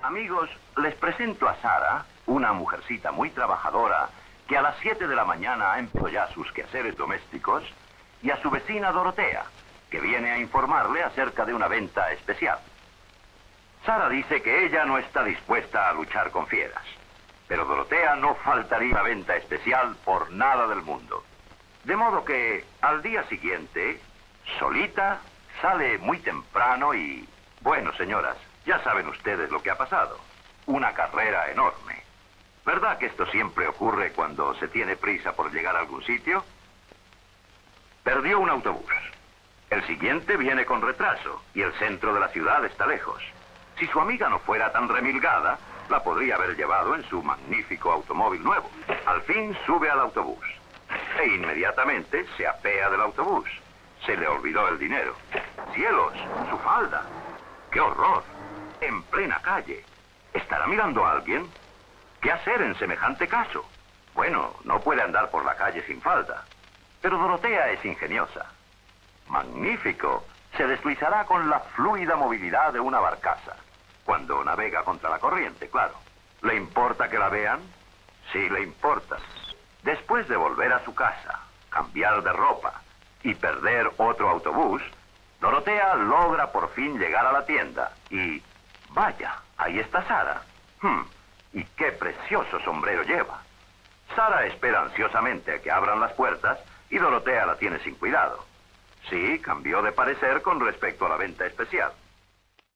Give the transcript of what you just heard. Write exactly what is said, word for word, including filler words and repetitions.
Amigos, les presento a Sara, una mujercita muy trabajadora, que a las siete de la mañana ha empezado ya sus quehaceres domésticos, y a su vecina Dorotea, que viene a informarle acerca de una venta especial. Sara dice que ella no está dispuesta a luchar con fieras, pero Dorotea no faltaría a la venta especial por nada del mundo. De modo que al día siguiente, solita, sale muy temprano y... Bueno, señoras, ya saben ustedes lo que ha pasado. Una carrera enorme. ¿Verdad que esto siempre ocurre cuando se tiene prisa por llegar a algún sitio? Perdió un autobús. El siguiente viene con retraso y el centro de la ciudad está lejos. Si su amiga no fuera tan remilgada, la podría haber llevado en su magnífico automóvil nuevo. Al fin sube al autobús e inmediatamente se apea del autobús. Se le olvidó el dinero. ¡Cielos! ¡Su falda! ¡Qué horror! En plena calle. ¿Estará mirando a alguien? ¿Qué hacer en semejante caso? Bueno, no puede andar por la calle sin falda. Pero Dorotea es ingeniosa. ¡Magnífico! Se deslizará con la fluida movilidad de una barcaza. Cuando navega contra la corriente, claro. ¿Le importa que la vean? Sí, le importa. Después de volver a su casa, cambiar de ropa y perder otro autobús, Dorotea logra por fin llegar a la tienda y... ¡Vaya! Ahí está Sara. Hmm, y qué precioso sombrero lleva. Sara espera ansiosamente a que abran las puertas y Dorotea la tiene sin cuidado. Sí, cambió de parecer con respecto a la venta especial.